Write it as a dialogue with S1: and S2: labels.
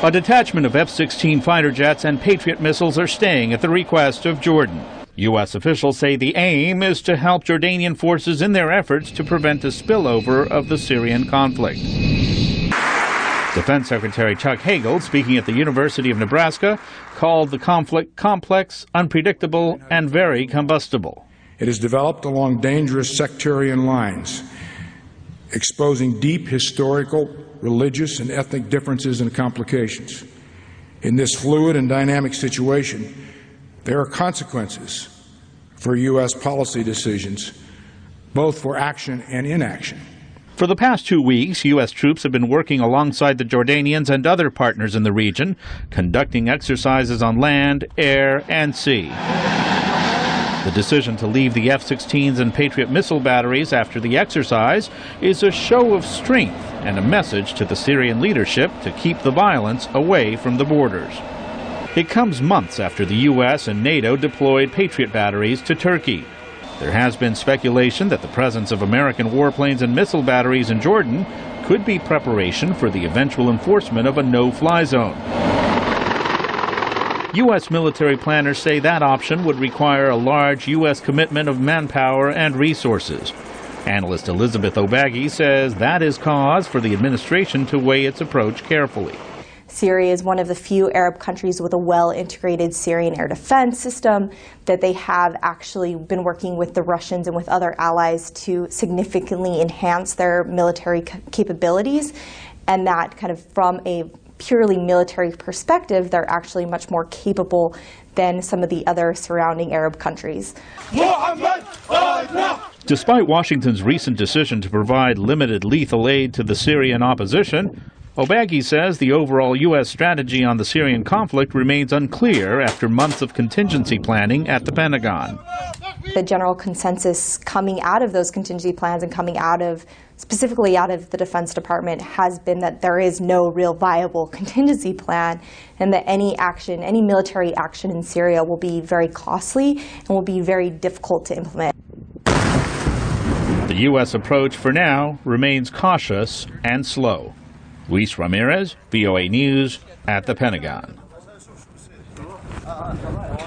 S1: A detachment of F-16 fighter jets and Patriot missiles are staying at the request of Jordan. U.S. officials say the aim is to help Jordanian forces in their efforts to prevent a spillover of the Syrian conflict. Defense Secretary Chuck Hagel, speaking at the University of Nebraska, called the conflict complex, unpredictable, and very combustible.
S2: It is developed along dangerous sectarian lines, exposing deep historical, religious, and ethnic differences and complications. In this fluid and dynamic situation, there are consequences for U.S. policy decisions, both for action and inaction.
S1: For the past 2 weeks, U.S. troops have been working alongside the Jordanians and other partners in the region, conducting exercises on land, air, and sea. The decision to leave the F-16s and Patriot missile batteries after the exercise is a show of strength and a message to the Syrian leadership to keep the violence away from the borders. It comes months after the U.S. and NATO deployed Patriot batteries to Turkey. There has been speculation that the presence of American warplanes and missile batteries in Jordan could be preparation for the eventual enforcement of a no-fly zone. U.S. military planners say that option would require a large U.S. commitment of manpower and resources. Analyst Elizabeth O'Baggy says that is cause for the administration to weigh its approach carefully.
S3: Syria is one of the few Arab countries with a well-integrated Syrian air defense system, that they have actually been working with the Russians and with other allies to significantly enhance their military capabilities, and that kind of from a purely military perspective, they're actually much more capable than some of the other surrounding Arab countries.
S1: Despite Washington's recent decision to provide limited lethal aid to the Syrian opposition, O'Baggy says the overall U.S. strategy on the Syrian conflict remains unclear after months of contingency planning at the Pentagon.
S3: The general consensus coming out of those contingency plans and coming out of, specifically out of the Defense Department, has been that there is no real viable contingency plan, and that any action, any military action in Syria will be very costly and will be very difficult to implement.
S1: The U.S. approach for now remains cautious and slow. Luis Ramirez, VOA News, at the Pentagon.